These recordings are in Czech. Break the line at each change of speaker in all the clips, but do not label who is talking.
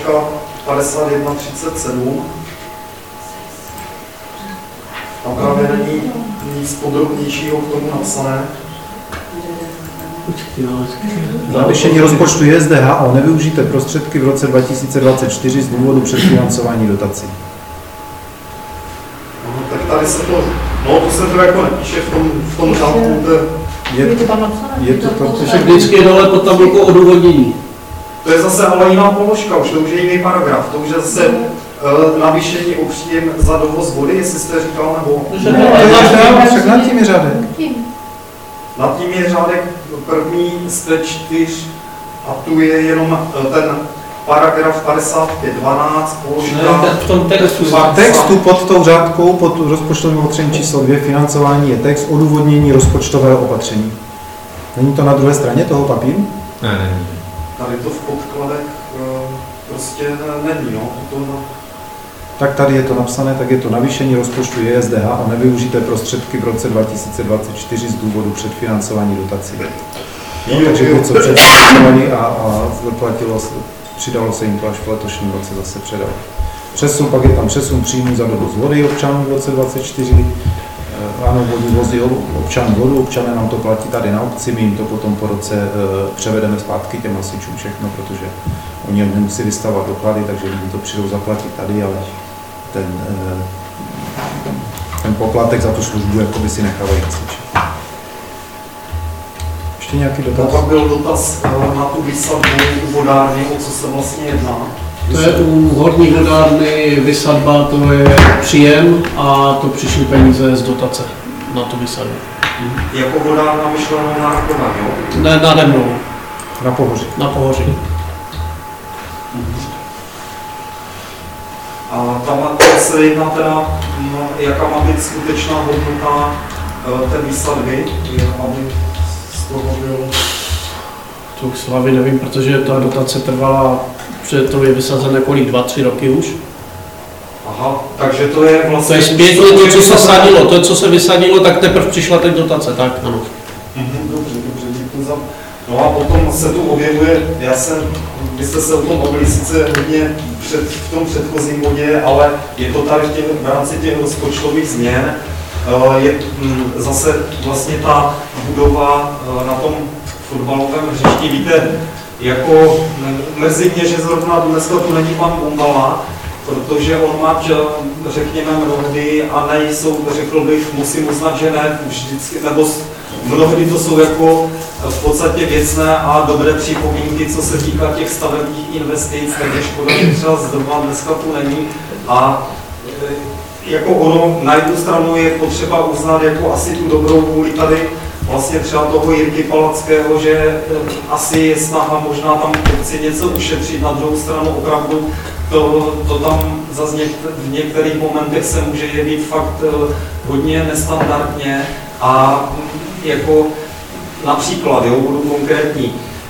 položka 5137. Tam právě není nic podrobnějšího k tomu napsané.
Navýšení rozpočtu SDH o nevyužité prostředky v roce 2024 z důvodu předfinancování dotací.
Tak tady se to, no to se to jako nepíše v tom řádku.
Je to
protože vždycky je dole pod tabulkou odůvodnění.
To je zase ale jiná položka, už to už je jiný paragraf, to už je zase navýšení o příjem za dovoz vody, jestli jste říkal, nebo...
Nad tím je řádek.
Nad tím je řádek první z té 4 a tu je jenom ten paragraf 55.12, položka...
V tom textu.
V textu pod tou řádkou, pod rozpočtovým opatřením číslo 2, financování je text odůvodnění rozpočtového opatření. Není to na druhé straně toho papíru?
Ne, není.
Tady to v podkladech prostě není, no.
Tak tady je to napsané, tak je to navýšení rozpočtu JSDH o nevyužité prostředky v roce 2024 z důvodu předfinancování dotací. No, takže něco předfinancovali a přidalo se jim to až v letošním roce zase předalo. Přesun, pak je tam přesun příjmů za dovoz vody občanů v roce 2024. Ano, vodní vozy občanů vodu, občané nám to platí tady na obci, my jim to potom po roce převedeme zpátky těm hasičům všechno, protože oni nemusí vystavovat doklady, takže lidi to přijdou zaplatit tady, ale ten poplatek za tu službu jakoby si nechávají hasiči. Ještě nějaký dotaz?
Pak byl dotaz na tu výsadbu u vodárny, o co se vlastně jedná.
To je u horní vodárny vysadba, to je příjem a to přišly peníze z dotace na tu výsadbu.
Jako vodárna myšlenou na Rakovan, jo?
Ne, nade mnou.
Na Pohoří.
Na Pohoří.
A tam se jedná teda, jaká má být skutečná hodnota té výsadby, aby z toho byl...
To k slavě nevím, protože ta dotace trvala, že to je vysazené kolik, 2-3 roky už.
Aha, takže to je vlastně...
To je zpětně to, co se sadilo, to, co se vysadilo, tak teprve přišla teď dotace, tak ano.
Dobře, děkuji za... No a potom se tu objevuje, vy jste se o tom bavili sice hodně v tom předchozím bodě, ale je to tady v rámci těch rozpočtových změn. Je zase vlastně ta budova na tom fotbalovém hřišti, víte, jako mrzí mě, že zrovna dneska tu není pan Bombala, protože on má, řekněme, mnohdy a nejsou, řekl bych, musím uznat, že ne vždycky, nebo mnohdy to jsou jako v podstatě věcné a dobré připomínky, co se týká těch stavebních investic, takže škoda, že třeba zrovna dneska tu není. A jako ono, na jednu stranu je potřeba uznat jako asi tu dobrou vůli tady vlastně třeba toho Jirky Palackého, že asi je snaha možná tam chci něco ušetřit, na druhou stranu opravdu to tam zase v některých momentech se může jevit fakt hodně nestandardně a jako například, jo, budu konkrétní,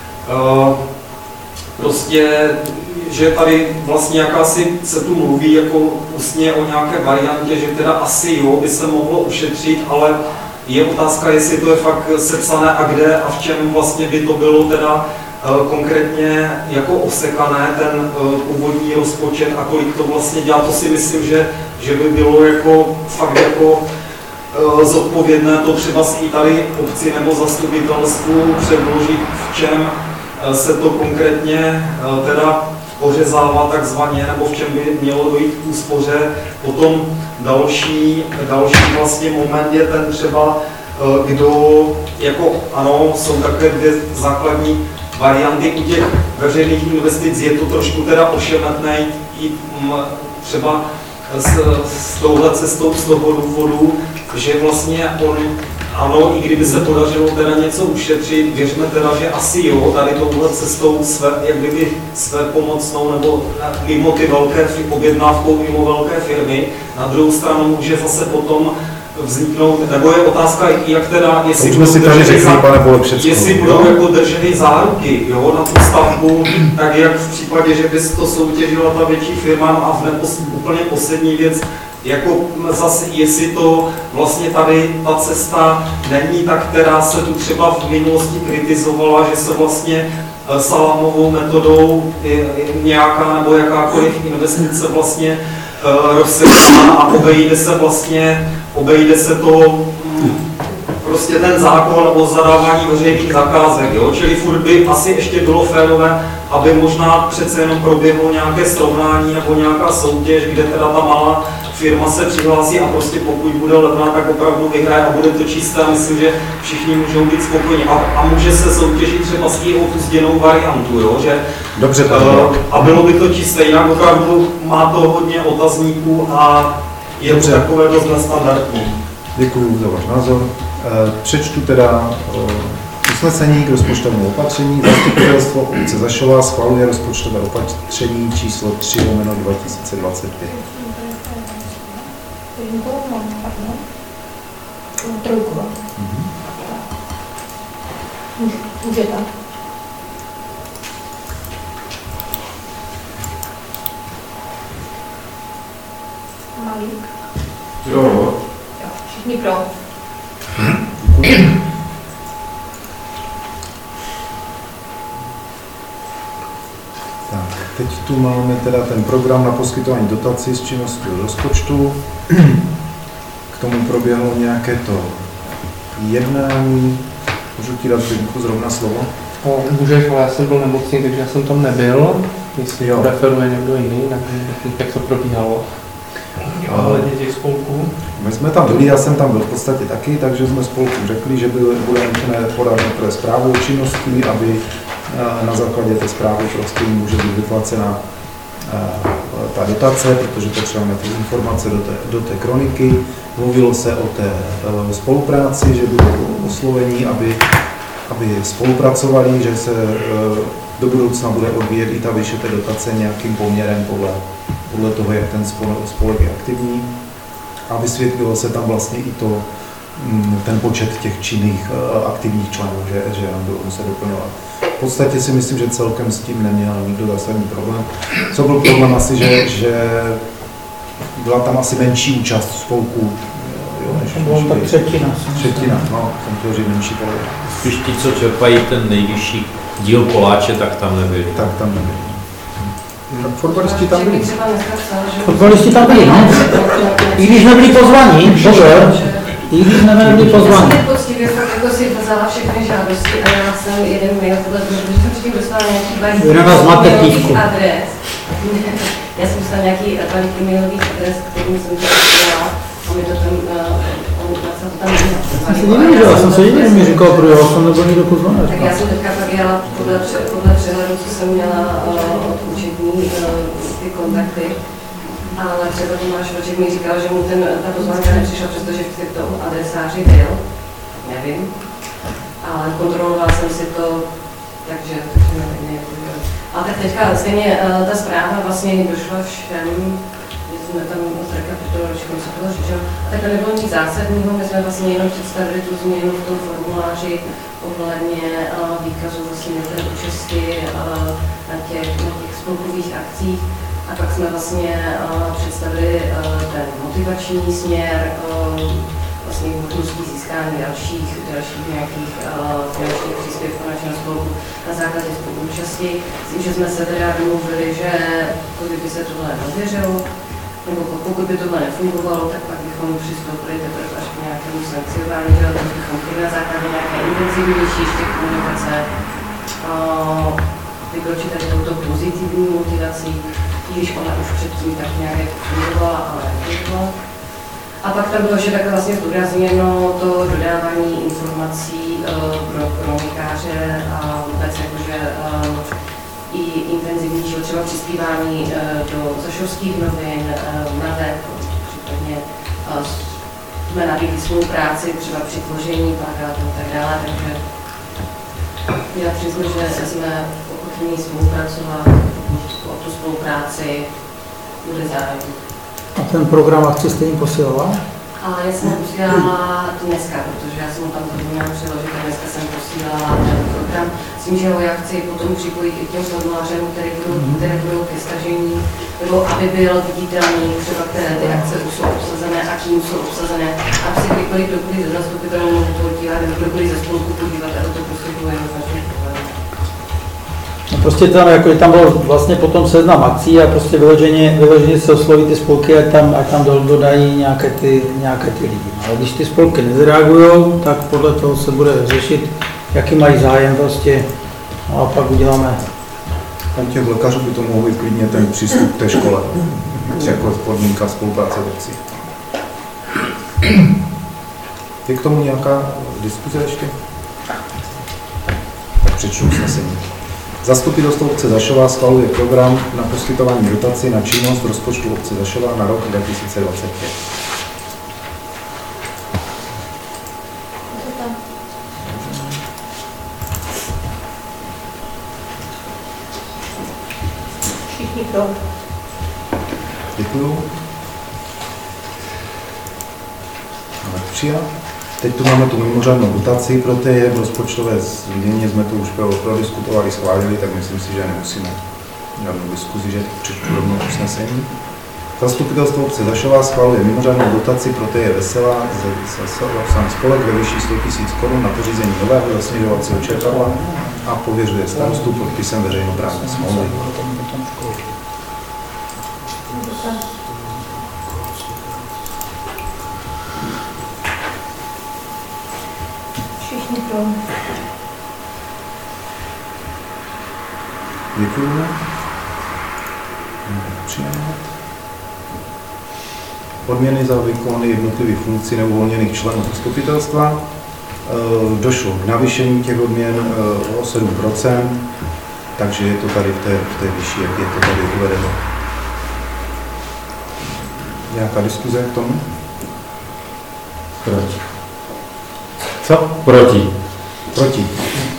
prostě, že tady vlastně jakási se tu mluví jako ústně o nějaké variantě, že teda asi jo, by se mohlo ušetřit, ale je otázka, jestli to je fakt sepsané a kde a v čem vlastně by to bylo teda konkrétně jako osekané, ten původní rozpočet a kolik to vlastně dělá, to si myslím, že by bylo jako fakt jako zodpovědné to třeba si i tady obci nebo zastupitelstvu předložit, v čem se to konkrétně teda pořezává takzvaně, nebo v čem by mělo dojít k úspoře. Potom další vlastně moment je ten třeba, kdo, jako ano, jsou takové dvě základní varianty u těch veřejných investic, je to trošku teda ošemetné jít třeba s touhle cestou z toho důvodu, že vlastně on, ano, i kdyby se podařilo teda něco ušetřit, věřme teda, že asi jo, tady touhle cestou jak kdyby své pomocnou nebo mimo ty velké objednávkou mimo velké firmy. Na druhou stranu může zase potom vzniknout, nebo je otázka, jak teda, jestli budou jako drženy záruky, jo, na tu stavbu, tak jak v případě, že by to soutěžila ta větší firma a úplně poslední věc, jako zase, jestli to vlastně tady ta cesta není ta, která se tu třeba v minulosti kritizovala, že se vlastně salámovou metodou nějaká nebo jakákoliv investice vlastně rozsekná a obejde se to prostě ten zákon o zadávání veřejných zakázek, jo? Čili furt by asi ještě bylo férové, aby možná přece jenom proběhlo nějaké srovnání nebo nějaká soutěž, kde teda ta malá firma se přihlásí a prostě pokud bude levná, tak opravdu vyhraje a bude to čisté a myslím, že všichni můžou být spokojeni. A může se soutěžit třeba s tím opustěnou variantu, jo? Že,
dobře,
a bylo by to čisté, jinak opravdu má to hodně otazníků a je to takové dost nestandardní.
Děkuji za váš názor. Přečtu teda usnesení k rozpočtovému opatření. Zastupitelstvo obce Zašová schvaluje rozpočtové opatření číslo 3/2025.
Trojku. Můžete. Malík.
Jo.
Všichni pro.
Tak, teď tu máme teda ten program na poskytování dotací z činnosti rozpočtu. K tomu proběhlo nějaké to jednání. Můžu ti dát Filipku zrovna slovo?
Můžeš, ale já jsem byl nemocný, takže já jsem tam nebyl. Jestli
Jo.
referuje někdo jiný, tak jak to probíhalo. Ohledně těch spolků.
My jsme tam byli, já jsem tam byl v podstatě taky, takže jsme spolku řekli, že bude nutné podat některé zprávu o činnosti, aby na základě té zprávy prostě může být vyplacena ta dotace, protože potřebujeme ty informace do té kroniky. Mluvilo se o té spolupráci, že budou oslovení, aby spolupracovali, že se do budoucna bude odvíjet i ta výše té dotace nějakým poměrem podle toho, jak ten spolek je aktivní. A vysvětlilo se tam vlastně i ten počet těch činných aktivních členů, že nám budou muset doplňovat. V podstatě si myslím, že celkem s tím neměl nikdo zásadní problém. Co byl problém asi, že byla tam asi menší účast spolků.
Bylo tak třetina.
Třetina, no, jsem chtěl říct menší polovina.
Spíš ti, co čerpají ten nejvyšší díl koláče, tak tam nebyli.
Tak tam nebyli. Fotbalisti tam byli.
Fotbalisti tam byli, no. I když nebyli pozvaní, pozor. I když nebyli pozvaní.
Já jsem poctivě fakt jako si vzala všechny žádosti a já jsem jeden mail, protože jsem předtím dostala nějaký balík mailových adres. Já jsem dostala nějaký balík mailových adres, kterým jsem to posílala a mi to tam,
Já jsem se jediný mi říkal, protože já jsem nebyl nikdo pozvaný.
Tak já jsem teďka pak jela podle přehledu, co jsem měla od účetní ty kontakty. Ale třeba Tomáš Vlček mi říkal, že mu ta pozvánka nepřišla, přestože v tom adresáři byl. Nevím. Ale kontrolovala jsem si to, takže nevím. Ale tak teďka stejně ta zpráva vlastně došla všem, že jsme tam zrekapitulovali, že se bylo řečeno. A tak to nebylo nic zásadního, my jsme vlastně jenom představili tu změnu v tom formuláři ohledně výkazu vlastně té účasti na těch spolkových akcích. A pak jsme vlastně představili ten motivační směr, vlastně možností získání dalších nějakých finančních příspěvků na činnost spolku na základě spoluúčasti. S tím, že jsme se teda domluvili, že kdyby se tohle rozvěřilo, nebo pokud by tohle nefungovalo, tak pak bychom přistoupili teprve až k nějakému sankciování, že bychom chtěli na základě nějaké intenzivnější ještě komunikace vykročit tady touto pozitivní motivací, když ona už předtím tak nějak fungovala, ale nefungovala. A pak tam bylo, že takhle vlastně zdůrazněno to dodávání informací pro kronikáře a vůbec jakože i intenzivnějšího třeba přispívání do zašovských novin, na web, případně jsme nabídli spolupráci třeba při tvoření plakátů a tak dále, takže já přiznám, že jsme ochotní spolupracovat, o tu spolupráci bude zájem.
A ten program akci jste jim posílala?
Ale já jsem ho posílala dneska, protože já jsem ho tam zapomněla přiložit a dneska jsem posílala ten program. S tím, že ho já chci potom připojit i k těm formulářem, které budou ke stažení, nebo aby byl viditelný, třeba které ty akce už jsou obsazené a kým jsou obsazené, aby se kdykoliv ze zastupitelů mohl podívat, nebo kdokoliv ze spolku podívat, a to prostě bylo jednoznačně problém.
prostě tam byl vlastně potom seznam akcí a prostě vyloženě se osloví ty spolky, ať tam dodají nějaké ty lidi. Ale když ty spolky nezareagují, tak podle toho se bude řešit, jaký mají zájem prostě, no a pak uděláme.
Tam těch lékařů by to mohl být klidně ten přístup k té škole, jako podmínka spolupráce obcí. Je k tomu nějaká diskuze ještě? Tak přečtu usnesení. Zastupitelstvo obce Zašova schvaluje program na poskytování dotací na činnost rozpočtu obce Zašova na rok 2025.
Všichni pro.
Děkuju. Máme přijat. Teď tu máme tu mimořádnou dotaci pro té rozpočtové změně, jsme to už prodiskutovali, schválili, tak myslím si, že nemusíme žádnou diskuzi, že přečtu rovnou usnesení. Zastupitelstvo obce Zašova schvaluje mimořádnou dotaci pro té Veselá za spolek ve výši 100 000 korun na pořízení nového zasněžovacího čerpadla a pověřuje starostu podpisem veřejnoprávní smlouvy.
Všichni pro.
Děkuji. Přijat. Odměny za výkony jednotlivých funkcí neuvolněných členů zastupitelstva. Došlo k navýšení těch odměn o 7%, takže je to tady v té výši, jak je to tady uvedeno. Nějaká diskuze k tomu?
Proti.
Co?
Proti.
Proti.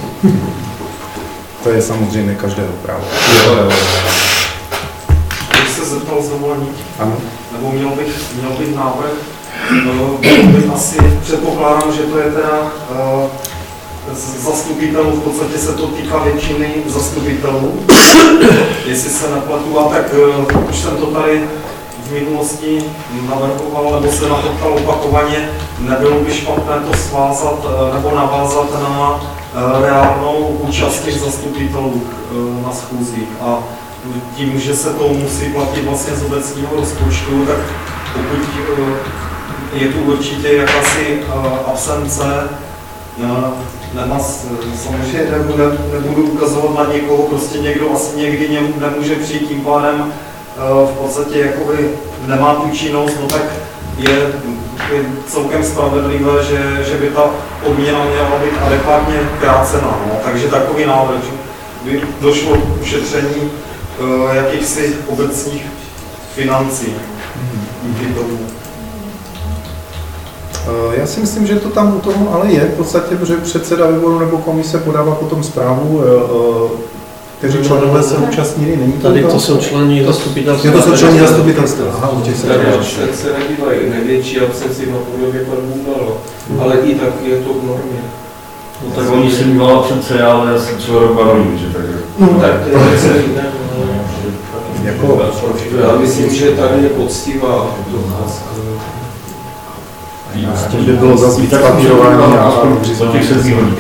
To je samozřejmě každého právo.
Jo.
Když se zeptal z dovolení,
Ano.
nebo měl bych návrh, asi předpokládám, že to je teda zastupitelů, v podstatě se to týká většiny zastupitelů, jestli se nepletu, a tak už jsem to tady v minulosti navrhoval, nebo se na to ptal opakovaně, nebylo by špatné to svázat nebo navázat na reálnou účast těch zastupitelů na schůzích. A tím, že se to musí platit vlastně z obecního rozpočtu, tak pokud je tu určitě jakási absence, samozřejmě nebudu ukazovat na někoho, prostě někdo asi někdy nemůže přijít, tím pádem v podstatě jakoby nemá tu činnost, no tak je celkem spravedlivé, že by ta odměna měla být adekvátně krácena. No. Takže takový návrh, že by došlo k ušetření jakýchsi obecních financí díky tomu.
Já si myslím, že to tam u toho ale je, v podstatě, protože předseda výboru nebo komise podává potom zprávu, kteří členové se účastnili, není to?
Tady to jsou členy zastupitelstva.
To jsou členy zastupitelstva. Aha, u těch se
nedívají, největší absenci na podobě pan Bundalo, ale i tak je to v normě.
No, tak oni si bývala přece, ale já jsem třeba rok baroní, že tak je.
No, tak to je celý
jako,
já myslím, že tady je poctivá docházka.
S tím by bylo zase víc papírování a
o těch 7 hodin.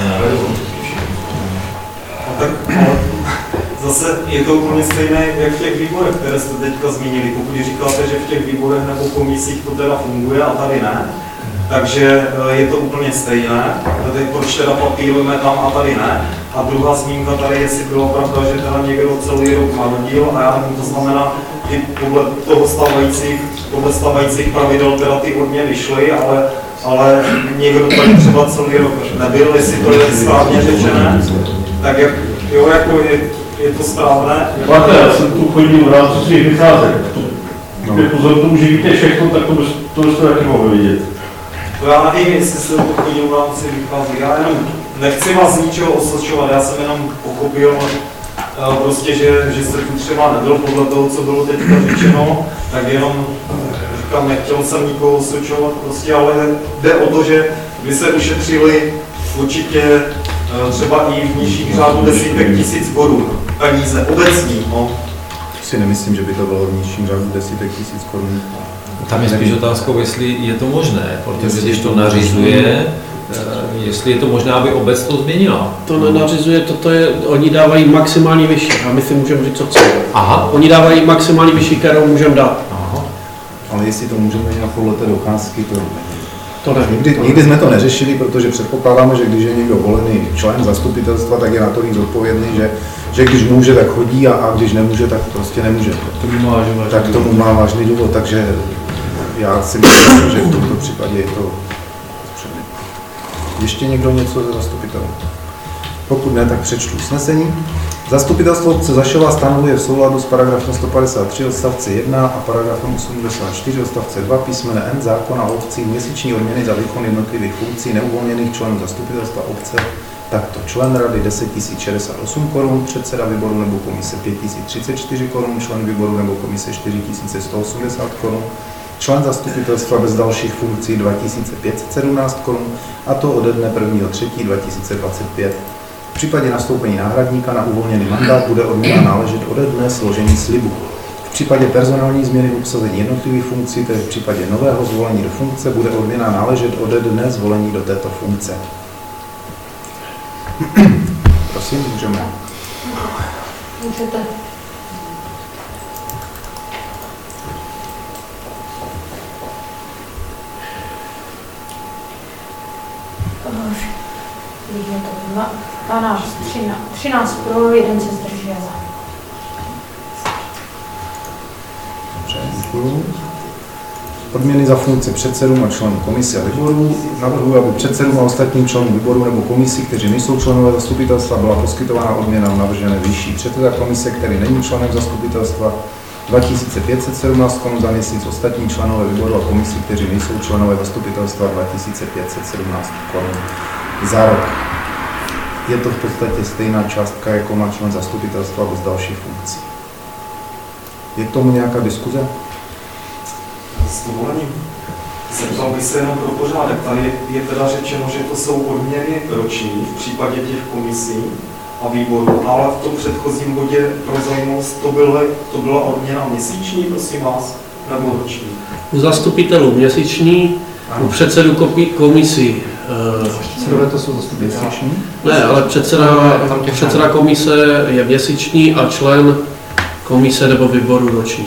Zase je to úplně stejné, jak v těch výborech, které jste teďka zmínili. Pokud říkáte, že v těch výborech nebo komisích to teda funguje a tady ne, takže je to úplně stejné. Teď proč teda papírujeme tam a tady ne. A druhá zmínka tady, jestli bylo pravda, že teda někdo celý rok narodil a já nevím, to znamená, i podle stávajících pravidel teda ty odměny šly, ale někdo tady třeba celý rok nebyl, jestli to je správně řečené, tak jo, jako je to správné.
Máte, já jsem tu chodil v rámci svých vycházek. Pozor tomu, že víte všechno, tak to byste taky mohli vidět.
To já nevím, jestli jste to chodil v rámci vycházek. Já jenom nechci vás z ničeho osočovat, já jsem jenom pochopil prostě, že jste tu třeba nebyl podle toho, co bylo teďka řečeno, tak jenom říkám, nechtěl jsem nikoho osočovat prostě, ale jde o to, že by se ušetřili určitě třeba i v nižších řádu desítek tisíc korun peníze obecní. No.
Si nemyslím, že by to bylo v nižším řádu desítek tisíc korun.
Tam je spíš otázkou, jestli je to možné, protože když to nařizuje, jestli je to možné, aby obec to změnila.
To nenařizuje, oni dávají maximální vyšší a my si můžeme říct, co chceme.
Aha.
Oni dávají maximální vyšší, kterou můžeme dát.
Aha.
Ale jestli to můžeme dělat podle té docházky,
To nevím.
Nikdy jsme to neřešili, protože předpokládáme, že když je někdo volený člen zastupitelstva, tak je natolik zodpovědný, že když může, tak chodí a když nemůže, tak prostě nemůže. Tak tomu má vážný důvod, takže já si myslím, že v tomto případě je to předmět. Ještě někdo něco ze zastupitelů? Pokud ne, tak přečtu usnesení. Zastupitelstvo obce Zašova stanovuje v souladu s paragrafem 153 odstavce 1 a paragrafem 84 odstavce 2 písmene N zákona o obcích měsíční odměny za výkon jednotlivých funkcí neuvolněných členů zastupitelstva obce takto: člen rady 10 068 korun, předseda výboru nebo komise 5 034 korun, člen výboru nebo komise 4 180 korun, člen zastupitelstva bez dalších funkcí 2 517 korun, a to ode dne 1.3.2025. V případě nastoupení náhradníka na uvolněný mandát bude odměna náležet ode dne složení slibu. V případě personální změny obsazení jednotlivých funkcí, tedy v případě nového zvolení do funkce, bude odměna náležet ode dne zvolení do této funkce. Prosím, můžeme.
Můžete.
Je to 12, 13 pro, 1 se zdržel.
Dobře, děkuju. Odměny za funkce předsedům a členů komise a výboru. Navrhuji, aby předsedům a ostatním členům výboru nebo komisí, kteří nejsou členové zastupitelstva, byla poskytována odměna v navržené výši. Předseda komise, který není členem zastupitelstva, 2517 korun za měsíc, ostatní členové výboru a komisí, kteří nejsou členové zastupitelstva, 2517 korun za rok. Je to v podstatě stejná částka, jako má člen zastupitelstva bez dalších funkcí. Je k tomu nějaká diskuze?
S dovolením. Zeptal bych se jenom pro pořádek. Tady je teda řečeno, že to jsou odměny roční v případě těch komisí a výborů, ale v tom předchozím bodě pro zajímavost to byla odměna měsíční, prosím vás, nebo roční?
U zastupitelů měsíční, u předsedu komisí.
To jsou zastupitelní?
Ne, ale předseda komise je měsíční a člen komise nebo výboru roční.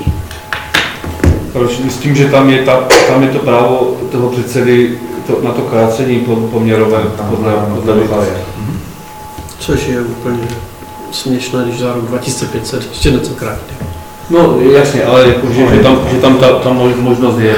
S tím, že tam je to právo toho předsedy na to krácení poměrové podle dotace.
Což je úplně směšné, když za rok 2500 ještě něco krátí.
No jasně, ale jako, že tam ta možnost je.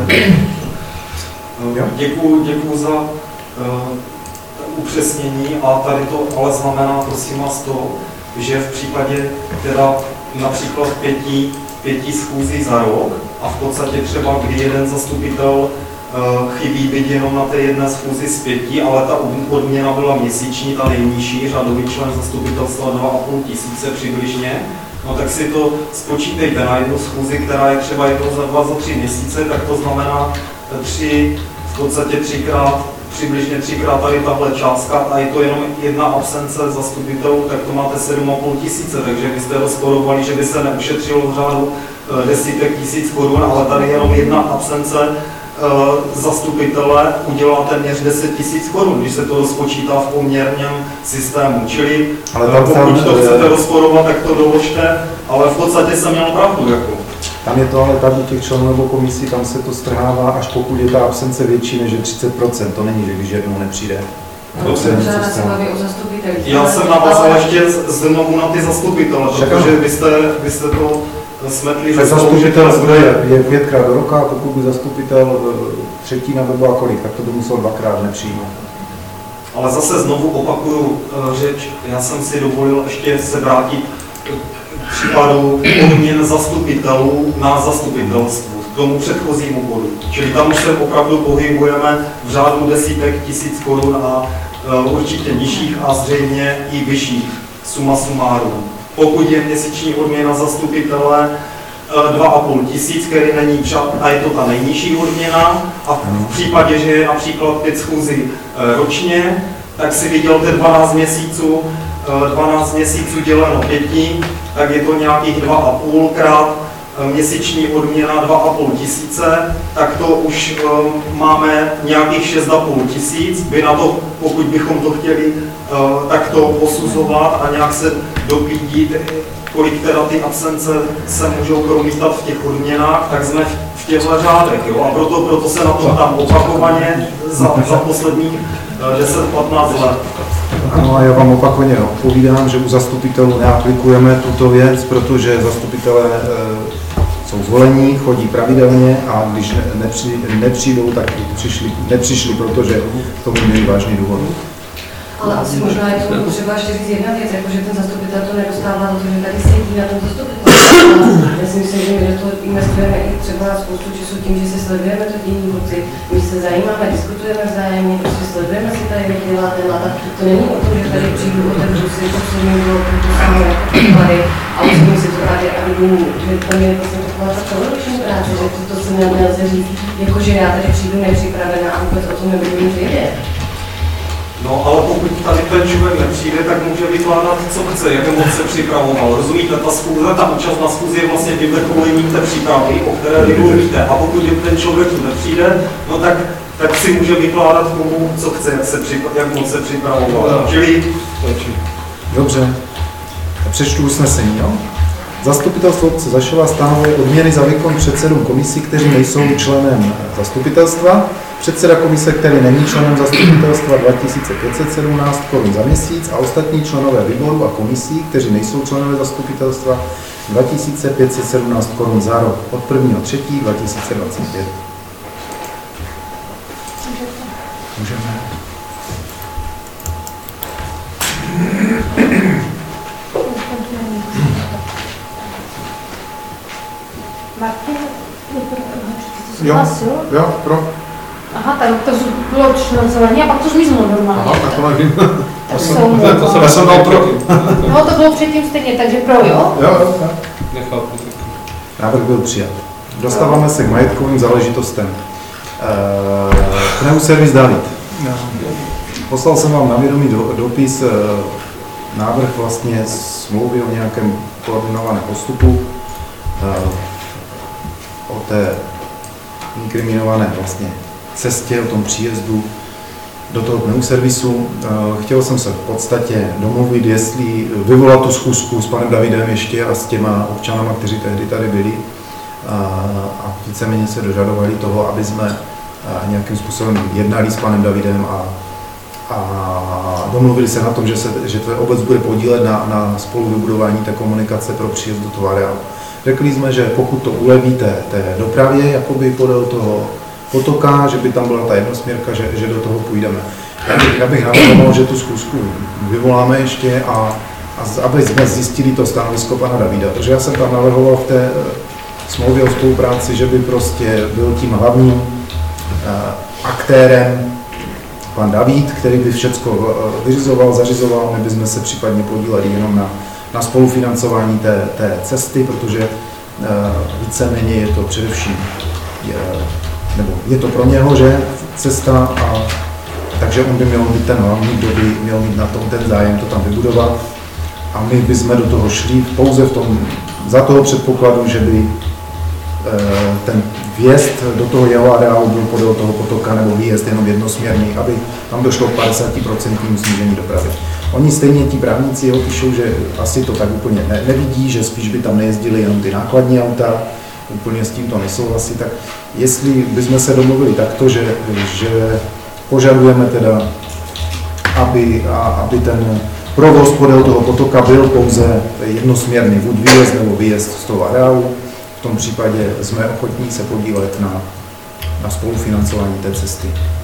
Děkuju za upřesnění a tady to ale znamená, prosím vás, to, že v případě teda například pěti schůzí za rok a v podstatě třeba, kdy jeden zastupitel chybí být jenom na té jedné schůzi z 5, ale ta odměna byla měsíční, ta nejnižší, řadový člen zastupitelstva 2,5 tisíce přibližně, no tak si to spočítejte na jednu schůzi, která je třeba jednou za 2, za 3 měsíce, tak to znamená v podstatě přibližně třikrát tady tahle částka a je to jenom jedna absence zastupitelů, tak to máte 7,5 tisíce, takže vy jste rozporovali, že by se neušetřilo v řádu desítek tisíc korun, ale tady jenom jedna absence zastupitele udělá téměř 10 tisíc korun, když se to rozpočítá v poměrném systému. Čili pokud to chcete rozporovat, tak to doložte, ale v podstatě jsem měl pravdu.
Tam je to ale tak u těch členů nebo komisí, tam se to strhává, až pokud je ta absence větší než 30%. To není, že když jednou nepřijde.
Já jsem navázal ještě znovu na ty zastupitele, protože vy jste to smetli, že
zastupitel je 5krát do roka, a pokud by zastupitel třetina dobu a kolik, tak to by musel 2krát nepřijmout.
Ale zase znovu opakuju řeč, já jsem si dovolil ještě se vrátit k případu odměn zastupitelů na zastupitelstvu, k tomu předchozímu bodu. Čili tam už se opravdu pohybujeme v řádu desítek tisíc korun a určitě nižších a zřejmě i vyšších suma sumárum. Pokud je měsíční odměna zastupitele 2,5 tisíc, který není a je to ta nejnižší odměna, a v případě, že je například 5 schůzí ročně, tak si vydělte 12 měsíců děleno 5, tak je to nějakých 2,5 krát měsíční odměna 2,5 tisíce, tak to už máme nějakých 6,5 tisíc. By na to, pokud bychom to chtěli takto posuzovat a nějak se dopídit, kolik teda ty absence se můžou promítat v těch odměnách, tak jsme v těchto řádech. Jo? A proto se na to tam opakovaně za posledních 10-15 let.
Ano, a já vám opakovaně odpovídám, že u zastupitelů neaplikujeme tuto věc, protože zastupitelé jsou zvolení, chodí pravidelně a když nepřijdou, tak nepřišli, protože to by měli vážný důvod.
Ale asi možná je to třeba ještě říct jedna věc, jako že ten zastupitel to nedostává, protože tady sedí na tom zastupitelstvu. Já si myslím, že my do toho investujeme i třeba spoustu času tím, že si sledujeme to dění moci, my se zajímáme, diskutujeme vzájemně, prostě sledujeme si tady jednotlivá témata. To není o tom, že tady přijdu, otevřu si to, co mi bylo to samé jako podklady a musím si to rádi a jdu, že to je vlastně taková ta celoroční práce, že to se nelze říct, jako že já tady přijdu nepřipravená a vůbec o tom nebudu nic vědět.
No, ale pokud tady ten člověk nepřijde, tak může vykládat, co chce, jak moc se připravoval. Rozumíte, ta schůze, ta účast na schůzi je vlastně vyvrcholením té přípravy, o které vy mluvíte. A pokud ten člověk tu nepřijde, no tak si může vykládat komu, co chce, jak moc se připravoval. Čili...
Dobře, přečtu usnesení, jo? Zastupitelstvo obce Zašova stanovuje odměny za výkon předsedům komisí, kteří nejsou členem zastupitelstva. Předseda komise, který není členem zastupitelstva, 2517 korun za měsíc a ostatní členové výboru a komisí, kteří nejsou členové zastupitelstva, 2517 korun za rok od 1.3.2025. Můžeme.
Martin,
Jo, pro.
Aha, tak to bylo člencování a pak to zmizlo normálně.
Aha, tak to nevím.
Já
jsem dal pro.
No to bylo předtím stejně, takže pro, jo?
Jo.
Nechápu.
Návrh byl přijat. Dostáváme se k majetkovým záležitostem. Pneuservis David. Poslal jsem vám na vědomí dopis, návrh vlastně smlouvy o nějakém koordinovaném postupu o té inkriminované vlastně cestě, o tom příjezdu do toho pneuservisu. Chtěl jsem se v podstatě domluvit, jestli vyvolat tu schůzku s panem Davidem ještě a s těma občanama, kteří tehdy tady byli a víceméně se dožadovali toho, aby jsme nějakým způsobem jednali s panem Davidem a domluvili se na tom, že ta obec bude podílet na spoluvybudování té komunikace pro příjezd do toho areálu. Řekli jsme, že pokud to uleví té dopravě, jakoby podél toho potoka, že by tam byla ta jednosměrka, že do toho půjdeme. Já bych navrhoval, že tu schůzku vyvoláme ještě a aby jsme zjistili to stanovisko pana Davida, protože já jsem tam navrhoval v té smlouvě o spolupráci, že by prostě byl tím hlavním aktérem pan David, který by všechno vyřizoval, zařizoval, my bychom se případně podíleli jenom na spolufinancování té cesty, protože víceméně je to především, nebo je to pro něho, že cesta, takže on by měl být ten hlavní, kdo by měl mít na tom ten zájem to tam vybudovat a my bychom do toho šli pouze za toho předpokladu, že by ten vjezd do toho jeho areálu byl podél toho potoka nebo výjezd jenom jednosměrný, aby tam došlo k 50% snížení dopravy. Oni stejně ti právníci píšou, že asi to tak úplně nevidí, že spíš by tam nejezdili jenom ty nákladní auta, úplně s tím to nesouhlasí, tak jestli bychom se domluvili takto, že požadujeme teda, aby ten provoz podél toho potoka byl pouze jednosměrný, buď výjezd nebo výjezd z toho areálu, v tom případě jsme ochotní se podílet na spolufinancování té cesty.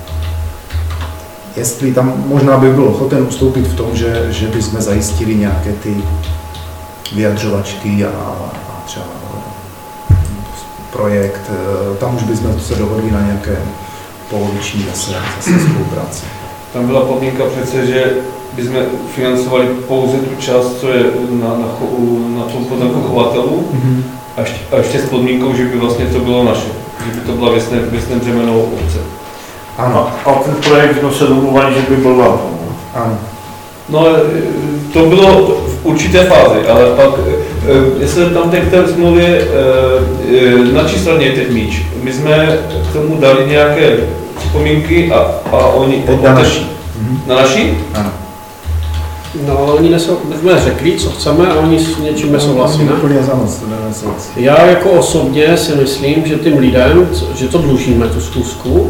Jestli tam možná by byl ochoten ustoupit v tom, že bychom zajistili nějaké ty vyjadřovačky a třeba projekt, tam už bychom se dohodli na nějaké poloviční zase spolupráci.
Tam byla podmínka přece, že bychom financovali pouze tu část, co je na tom pozemku chovatelů, a ještě s podmínkou, že by vlastně to bylo naše, že by to byla věcné břemeno obce.
Ano.
A ten projekt jsme se domluvali, že by byl vám.
Ano.
No, to bylo v určité fázi, ale pak Jestli tam teď k té smlouvě, na čí straně je teď míč? My jsme k tomu dali nějaké připomínky a oni...
Na naší.
Na naší?
Ano.
No, ale oni my jsme řekli, co chceme a oni s něčím nesouhlasí, ne?
Úplně nesouhlasí.
Já jako osobně si myslím, že těm lidem, že to dlužíme, tu schůzku,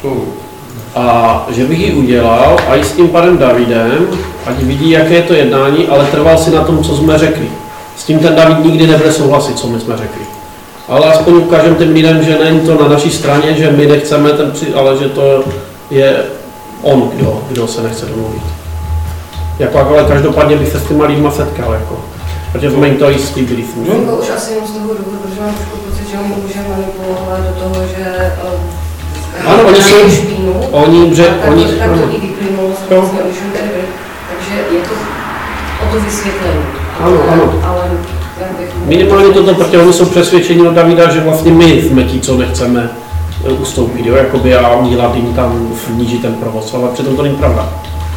a že bych ji udělal a i s tím panem Davidem, ať vidí, jaké je to jednání, ale trval si na tom, co jsme řekli. S tím ten David nikdy nebude souhlasit, co my jsme řekli. Ale aspoň ukážeme těm lidem, že není to na naší straně, že my nechceme ale že to je on, kdo se nechce domluvit. Ale každopádně bych se s těma lidma setkal, protože jsme jim to i slíbili.
No, už asi jenom z toho důvodu, protože mám trošku pocit, že on může manipulovat do toho, že
ano, oni jsou
špínu, tak to i vyplynulo, vlastně už tady byl, takže je to o to vysvětlení.
Ano.
Ale
minimálně toto, protože oni jsou přesvědčeni od Davida, že vlastně my jsme ti, co nechceme ustoupit, jo, jakoby a udělat jim tam vnížit ten provoz, ale přitom to není pravda.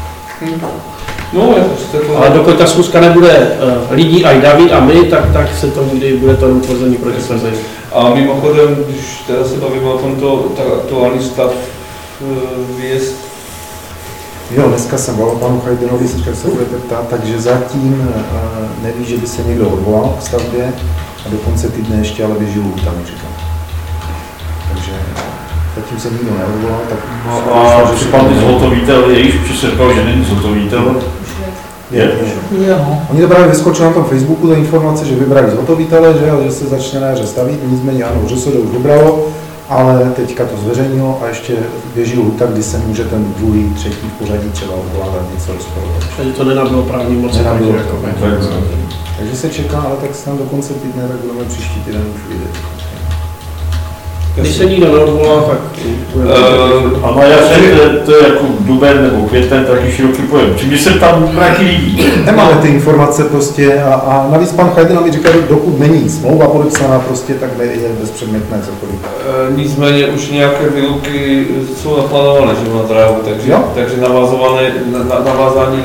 No,
ale dokud ta schůzka nebude lidí a i David a my, tak se to nikdy bude to jenom tvrzení proti tvrzení.
A mimochodem, když teda se bavíme o tomto, tak aktuální stav výjezd.
Jo, dneska jsem volal panu Chajdenovi, se budete ptát, takže zatím neví, že by se někdo odvolal k stavbě a do konce týdne ještě ale běží lhůta, mi říkal. Takže zatím se nikdo neodvolal, tak...
No a připadný zhotovitel je již, protože se říkal, že není zhotovitel. Je.
Oni to právě vyskočili na tom Facebooku, ta informace, že vybrali zhotovitele, že se začne na jaře stavit, nicméně ano, že se to už vybralo, ale teďka to zveřejnilo a ještě běží lhůta, kdy se může ten druhý, třetí v pořadí třeba odvolávat něco rozporovat.
Takže to nenabylo právní moc.
Takže se čeká, ale tak snad do konce týdne, tak budeme příští týden už vidět.
Když se nikdo neodvolá, tak...
A na jaře to je jako duben nebo květen, taky široký pojem. Čím se tam nějaký lidí?
Nemáme ty informace prostě a navíc pan Chajden mi říká, dokud není smlouva podepsaná prostě, tak je bezpředmětné cokoliv.
Nicméně už nějaké výluky jsou naplánované, že na dráhu, takže navázání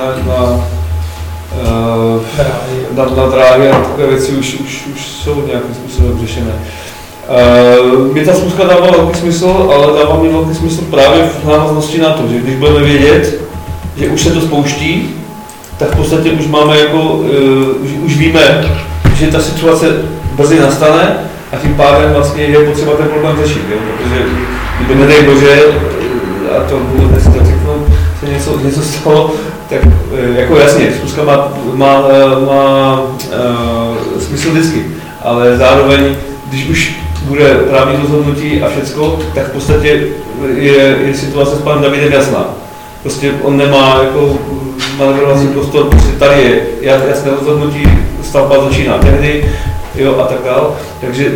na dráhy a takové věci už jsou nějakým způsobem řešené. Mě ta schůzka dává velký smysl, ale dává mi velký smysl právě v návaznosti na to, že když budeme vědět, že už se to spouští, tak v podstatě už máme už víme, že ta situace brzy nastane a tím pádem vlastně je potřeba ten problém řešit, jo? Protože kdyby nedej bože, a to vůbec tak řeknu, se něco stalo, tak jako jasně, schůzka má smysl vždycky, ale zároveň, když už bude právní rozhodnutí a všecko, tak v podstatě je situace s panem Davidem jasná. Prostě on nemá jako manevrovací prostor, prostě tady je jasné rozhodnutí, stavba začíná tehdy, jo, a tak dál. Takže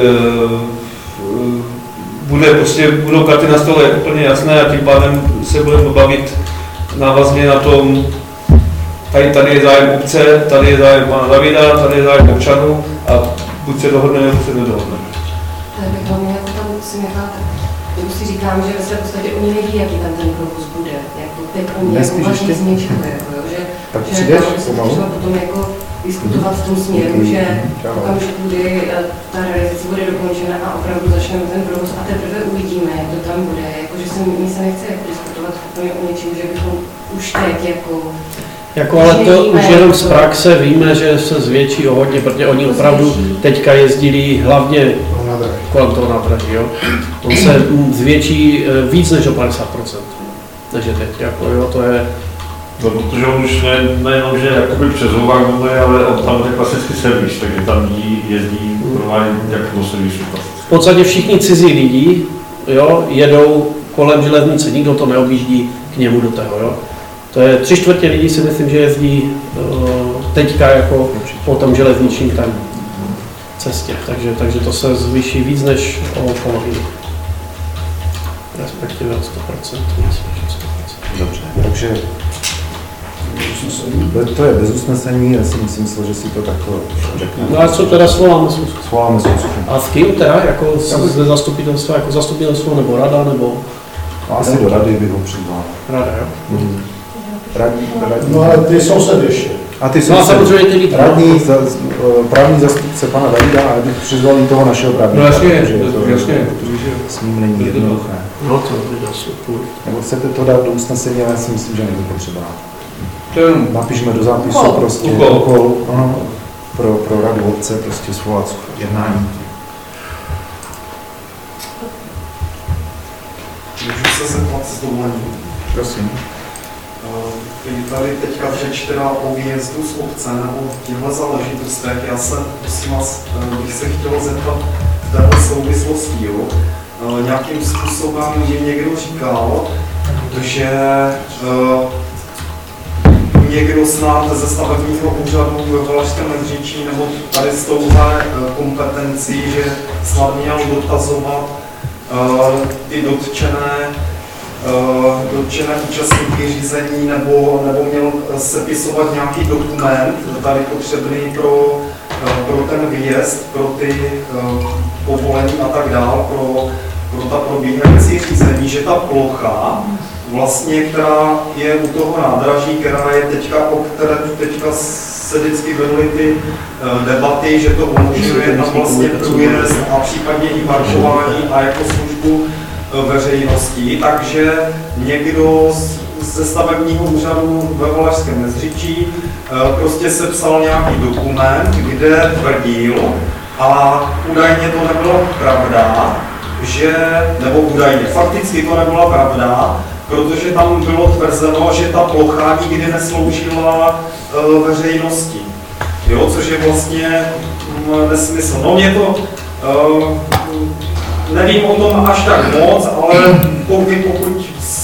budou karty na stole úplně jasné a tím pádem se budeme bavit návazně na tom, tady je zájem obce, tady je zájem pana Davida, tady je zájem občanů a buď se dohodneme, nebo se nedohodneme.
Ale bych hlavně jako tam si necháte, když si říkám, že v podstatě oni neví, jaký tam ten provoz bude, jako teď oni jako vlastně z něčeho, že tam třeba potom jako diskutovat v tom směru, že v okamžiku, kdy ta realizace bude dokončena a opravdu začneme ten provoz a teprve uvidíme, jak to tam bude, jakože mi se nechce jako diskutovat úplně o něčem, že bychom už teď
ale to už jenom z praxe víme, že se zvětší o hodně, protože oni opravdu teďka jezdili hlavně kolem toho nádraží, jo. On se zvětší víc než o 50%. Takže teď, to je...
No, protože on už nejenom, že jakoby přes Hovagonové, ale on tam je klasický servis, takže tam jezdí normálně jako do servisu.
V podstatě všichni cizí lidi, jo, jedou kolem železnice, nikdo to neobjíždí k němu do toho, jo. To je 3/4 lidí si myslím, že jezdí teďka jako po tom železničním tam cestě, takže to se zvýší víc než o polovinu. Respektive o 100%, víc než 100%.
Dobře, takže to je bez usnesení, já jsem si myslel, že si to takto řekne.
No a co teda svoláme schůzku?
Svoláme schůzku.
A s kým teda, jako ze zastupitelstva, jako zastupitelstvo nebo rada, nebo?
No, asi do rady bych ho přizval.
Rada, jo?
Radí.
No ale ty soused ještě.
A ty
No a samozřejmě ty lidi.
právní zastupce pana Davida, a bych přizval i toho našeho právníka.
No jasně,
protože s ním není jednoduché.
No to by asi půjde.
Nebo chcete to dát do usnesení, ale já si myslím, že není potřeba.
Ten
Napišme do zápisu
úkol.
prostě
Úkol.
úkol pro radu obce prostě svolat jednání.
Můžu se zeptat s dovolením.
Prosím.
Je tady teďka řeč teda o výjezdu z obce nebo těchto záležitostech. Já se, prosím vás, bych se chtěl zeptat v této souvislosti, jo. Nějakým způsobem mě někdo říkal, že někdo snad ze stavebního úřadu ve Valašském Meziříčí nebo tady s touhle kompetencí, že snad měl dotazovat ty dotčené účastníky řízení nebo měl sepisovat nějaký dokument tady potřebný pro ten výjezd, pro ty povolení a tak dál, pro ta probíhající řízení, že ta plocha vlastně, která je u toho nádraží, která je teďka, o které teďka se vždycky vedly ty debaty, že to umožňuje tam vlastně průjezd a případně i parkování a jako službu veřejnosti, takže někdo ze stavebního úřadu ve Valašském Meziříčí prostě sepsal nějaký dokument, kde tvrdil, a údajně to nebyla pravda, nebo údajně, fakticky to nebyla pravda, protože tam bylo tvrzeno, že ta plocha nikdy nesloužila veřejnosti, jo, což je vlastně nesmysl. No mě to nevím o tom až tak moc, ale pokud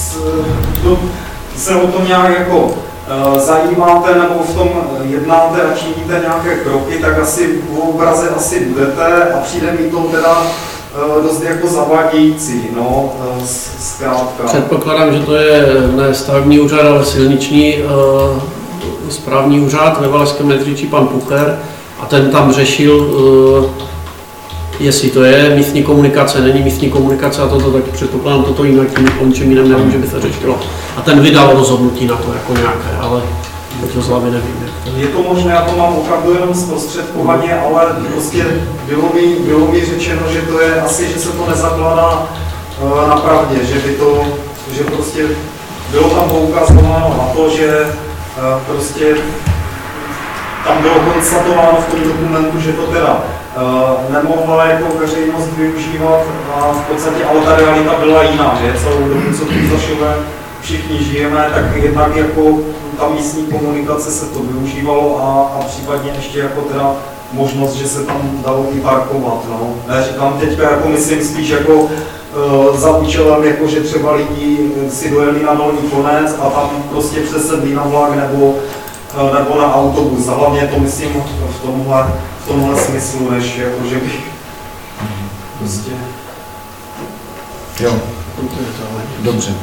se o tom nějak jako zajímáte nebo v tom jednáte a činíte nějaké kroky, tak asi v obraze asi budete a přijde mi to teda dost jako zavádějící, no, zkrátka.
Předpokládám, že to je ne stavební úřad, ale silniční správní úřad ve Valašském Meziříčí, pan Pucher, a ten tam řešil, jestli to je místní komunikace, není místní komunikace a toto, tak předpokládám toto jinak, o ničem jiném nevím, že by se řešilo. A ten vydal rozhodnutí na to jako nějaké, ale to z hlavy nevím. Jak to
je to možné, já to mám opravdu jenom zprostředkovaně, ale prostě bylo mi řečeno, že to je asi, že se to nezakládá na pravdě, že prostě bylo tam poukazováno na to, že prostě tam bylo konstatováno v tom dokumentu, že to teda nemohla jako veřejnost využívat a v podstatě, ale ta realita byla jiná, že celou dobu, co tu v Zašové všichni žijeme, tak jednak jako ta místní komunikace se to využívalo a případně ještě jako teda možnost, že se tam dalo i parkovat, no. Neříkám teďka, jako myslím spíš jako za účelem, jako že třeba lidi si dojeli na Dolní Konec a tam prostě přesedli na vlak nebo na autobus. A hlavně to myslím v tomhle smyslu, než jako, že bych prostě...
Jo, dobře.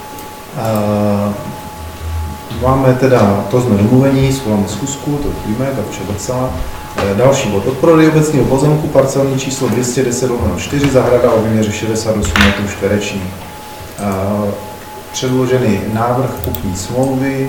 Máme teda, to jsme domluvení, svoláme schůzku, to víme, tak vše docela. Další bod. Od prodej obecního pozemku, parcelní číslo 210/4, zahrada o výměře 68 m². Předložený návrh kupní smlouvy.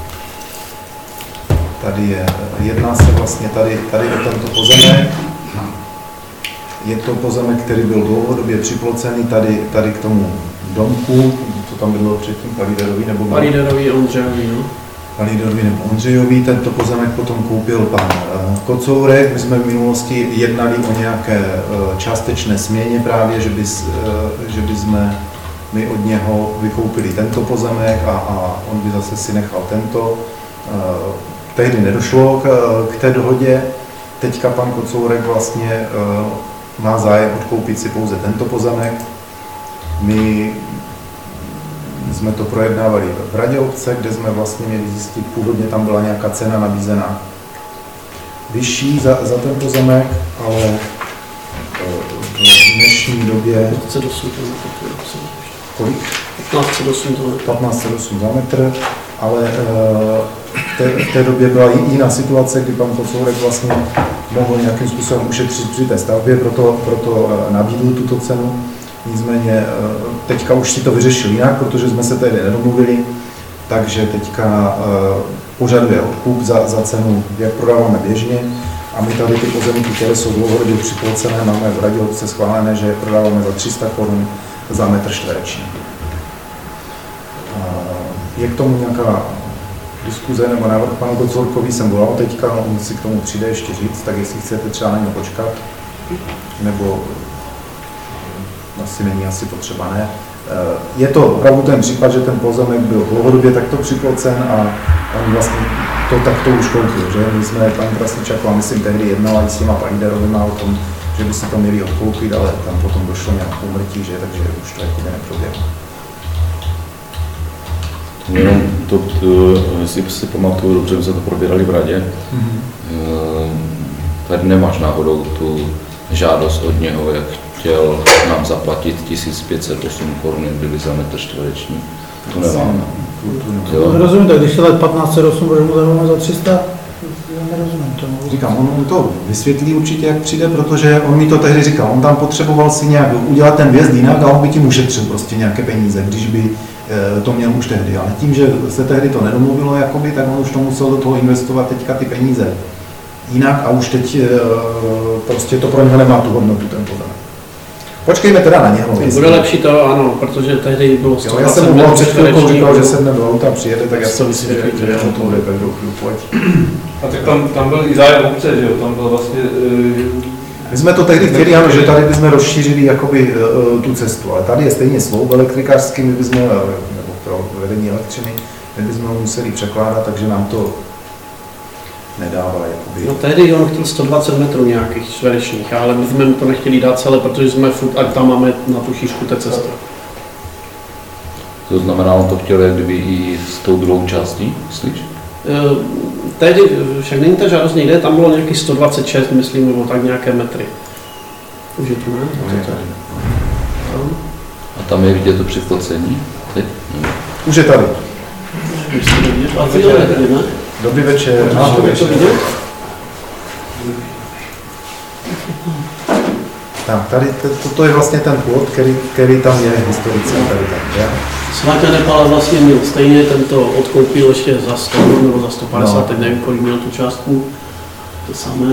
Tady jedná se vlastně tady o tento pozemek. Je to pozemek, který byl dlouhodobě připlocený tady k tomu domku, co tam bylo předtím, Paliderový nebo...
Paliderový, Ondřejový, no.
Paliderový nebo Ondřejový, tento pozemek potom koupil pan Kocourek. My jsme v minulosti jednali o nějaké částečné směně právě, že by jsme my od něho vykoupili tento pozemek a on by zase si nechal tento. Tehdy nedošlo k té dohodě. Teďka pan Kocourek vlastně má zájem odkoupit si pouze tento pozemek. My jsme to projednávali v radě obce, kde jsme vlastně měli zjistit, původně tam byla nějaká cena nabízená vyšší za ten pozemek, ale v dnešní době...
1508
Kolik? 1508 za metr, ale v té době byla jiná situace, kdy pan Kocourek vlastně mohl nějakým způsobem ušetřit při té stavbě, proto nabídl tuto cenu. Nicméně teďka už si to vyřešil jinak, protože jsme se tady nedomluvili, takže teďka požaduje odkup za cenu, jak prodáváme běžně. A my tady ty pozemky, které jsou dlouhodobě připlocené, máme v radě obce schválené, že je prodáváme za 300 korun za metr čtvereční. Je k tomu nějaká diskuze nebo návrh panu Kocourkovi jsem volal teďka, no, on si k tomu přijde ještě říct, tak jestli chcete třeba na něj počkat, nebo asi není potřeba, ne. Je to opravdu ten případ, že ten pozemek byl dlouhodobě takto připlocen a on vlastně to takto už koupil, že? My jsme, paní Krasničáková, myslím, tehdy jednala i s těma Pajderovima o tom, že by si to měli odkoupit, ale tam potom došlo nějak úmrtí, že? Takže už to jakoby neproběhlo.
Jenom to, jestli si pamatuju, dobře, jsme to probírali v radě. Tady nemáš náhodou tu žádost od něho, jak chtěl nám zaplatit 1508 korun, byly za metr čtvereční. To nemáme.
Rozumím, tak když to dát 1508, protože mu dáváme za 300, já nerozumím tomu.
Říkám, on to vysvětlí určitě, jak přijde, protože on mi to tehdy říkal, on tam potřeboval si nějak udělat ten vjezd jinak a on by tím ušetřil prostě nějaké peníze, když by to měl už tehdy. Ale tím, že se tehdy to nedomluvilo, jakoby, tak on už to musel do toho investovat teďka ty peníze jinak a už teď prostě to pro něho nemá tu hodnotu ten pozemek. Počkejme teda na něho.
Bude lepší to, ano, protože tehdy bylo 120
já jsem mu před chvilkou říkal, že sedne do auta a přijede, tak já jsem vysvětlil, že to bude každou chvíli pojď.
A tak tam byl i zájem obce, že jo, tam byl vlastně...
My jsme to tehdy chtěli, ano, že tady bychom rozšířili jakoby tu cestu, ale tady je stejně sloup elektrikářský, my bychom, nebo pro vedení elektřiny, my bychom ho museli překládat, takže nám to nedává. Jakoby.
No tehdy on chtěl 120 metrů nějakých čtverečních, ale my jsme mu to nechtěli dát celé, protože jsme furt, ať tam máme na tu šířku té cesty.
To znamená, on to chtěl jak kdyby i s tou druhou částí, myslíš?
Tehdy však není ta žádost někde, tam bylo nějaký 126, myslím, nebo tak nějaké metry. Už je to ne?
A tam je vidět to připlacení? Teď?
Už je tady.
Dobrý
večer. Tak, tady toto je vlastně ten původ, který tam je historicky tady tam, je?
Svatý Nepal vlastně měl stejně, tento odkoupil ještě za 100 nebo za 150, no. Teď nevím, kolik měl tu částku, to samé.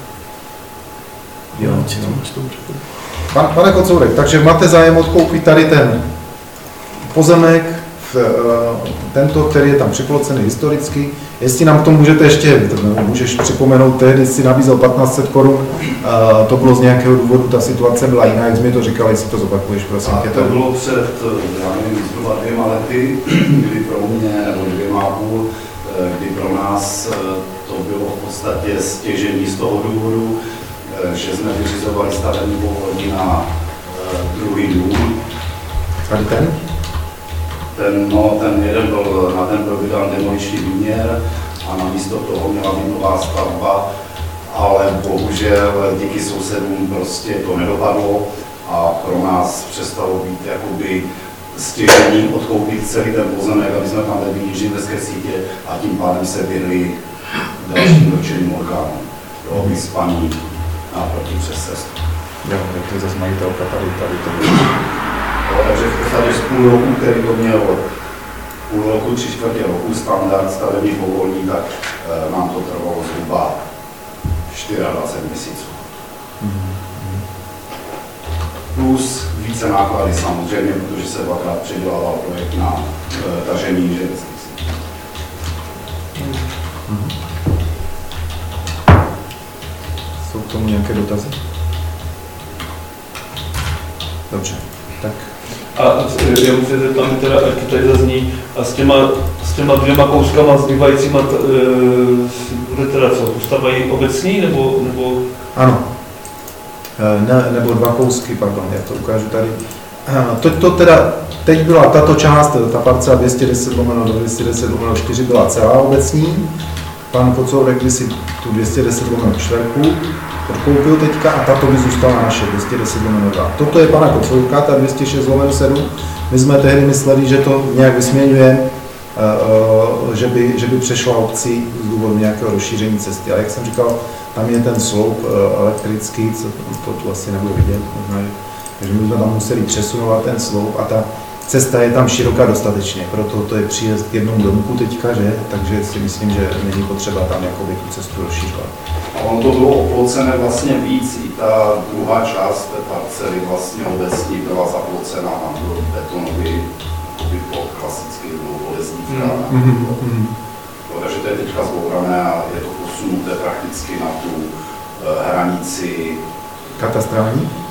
Jo. Pane Kocourek, takže máte zájem odkoupit tady ten pozemek, tento, který je tam připlocený historicky. Jestli nám to můžete ještě, můžeš připomenout, tehdy si nabízel 1500 korun, to bylo z nějakého důvodu, ta situace byla jiná, jak jsi mi to říkal, jestli to zopakuješ, prosím tě.
To bylo před, já nevím, zhruba 2 lety, kdy pro mě, nebo 2,5, kdy pro nás to bylo v podstatě stěžení z toho důvodu, že jsme vyřizovali stavební povolení na druhý dům.
Tady ten?
Ten jeden byl, na ten byl vydán demoliční výměr a namísto toho měla být nová stavba, ale bohužel díky sousedům prostě to nedopadlo a pro nás přestalo být jakoby stěžení odkoupit celý ten pozemek, aby jsme tam vedli inženýrské sítě a tím pádem se vyhli dalším dotčeným orgánům, do vyspaní naproti přes cestu.
Jo, tak to je zase majitelka tady to bylo.
Takže tady z půl roku, který to měl půl roku, 3/4 roku standard stavební povolení, tak nám to trvalo zhruba 24 měsíců. Plus více náklady samozřejmě, protože se 2krát předělával projekt na tažení inženýrských sítí.
Jsou k tomu nějaké dotazy? Dobře, tak.
A já musím zeptat, teda, jak to tady zazní, a s těma 2 kouskama zbývajícíma bude teda co, ustavají obecní nebo?
Ano, nebo 2 kousky, pardon, já to ukážu tady. To teda, teď byla tato část, ta parcela 210/210/4 byla celá obecní. Pan Kocourek by si tu 210/4 odkoupil teďka a tato by zůstala naše 210/2. Toto je pana Kocourka, ta 206/7. My jsme tehdy mysleli, že to nějak vysměňuje, že by přešla obci z důvodu nějakého rozšíření cesty. Ale jak jsem říkal, tam je ten sloup elektrický, co to tu asi nebude vidět, možná, takže my jsme tam museli přesunovat ten sloup a cesta je tam široká dostatečně, proto to je příjezd k jednomu domku teďka, že? Takže si myslím, že není potřeba tam jakoby tu cestu rozšířovat.
A ono to bylo oplocené vlastně víc, i ta druhá část té parcely vlastně obecní byla zaplocená, tam byl betonový pod klasický dlouhodesníkách. Takže to je teďka zbourané a je to posunuté prakticky na tu hranici
katastrální?